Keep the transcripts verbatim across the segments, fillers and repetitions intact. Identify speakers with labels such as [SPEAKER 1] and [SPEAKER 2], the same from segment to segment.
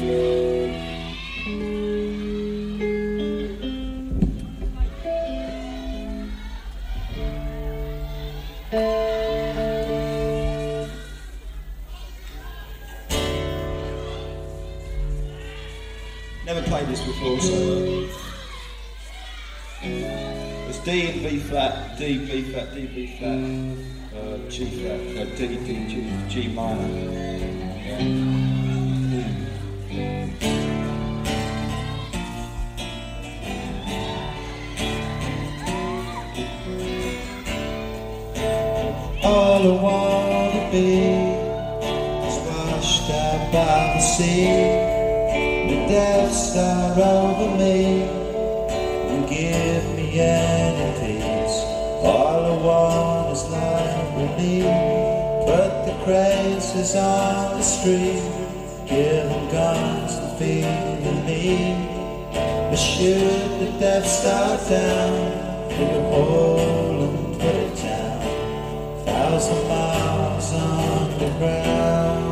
[SPEAKER 1] Never played this before, so uh, it's D and B flat, D, B flat, D, B flat, uh, G flat, uh, D, D, G, G minor. Yeah. All I wanna be is washed out by the sea. The Death Star over me and give me any peace. All I want is life relief. Put the crazes on the street, give them guns and feed them meat. But shoot the Death Star down, dig a hole and put it down, thousand miles underground.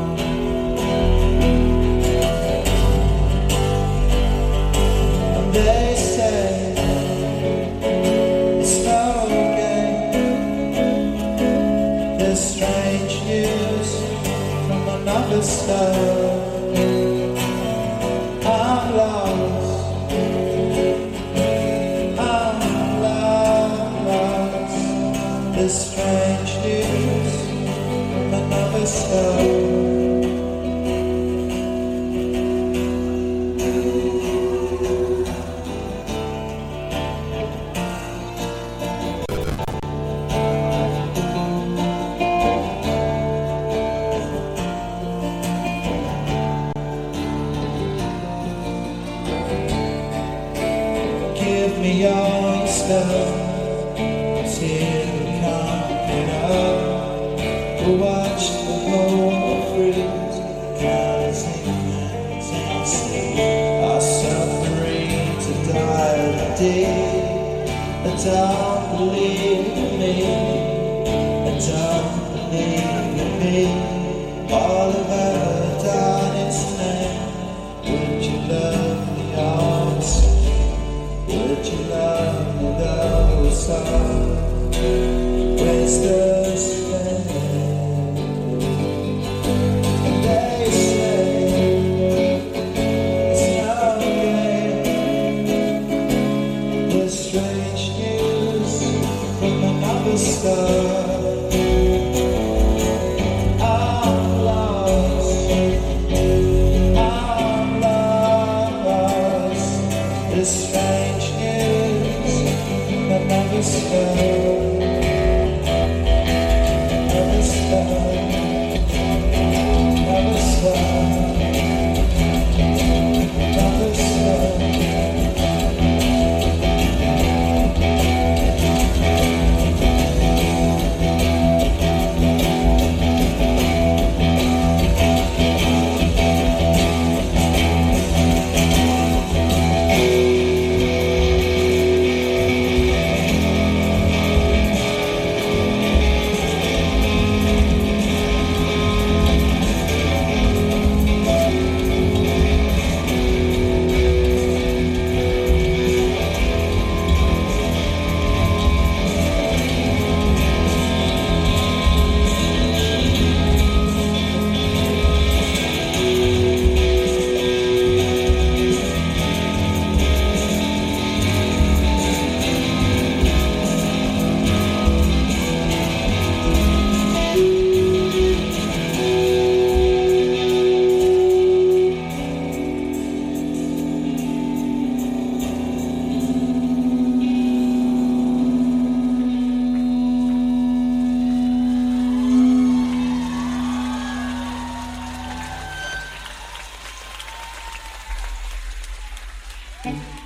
[SPEAKER 1] They say it's no game. There's strange news from another star. I'm lost, I'm lost. There's strange news from another star. Give me all your stuff, till we can't get up. We'll watch the world freeze, cause ignorance and sleep. Our submarines have died a day. I don't believe in me, I don't believe in me. All I've ever done is name. Would you love me also? Would you love me though it's all? Where's the spell? They say it's no game. There's strange news from another star. I'm lost, I'm lost. There's strange news from another star. Another star, another star, another star.
[SPEAKER 2] Thank you.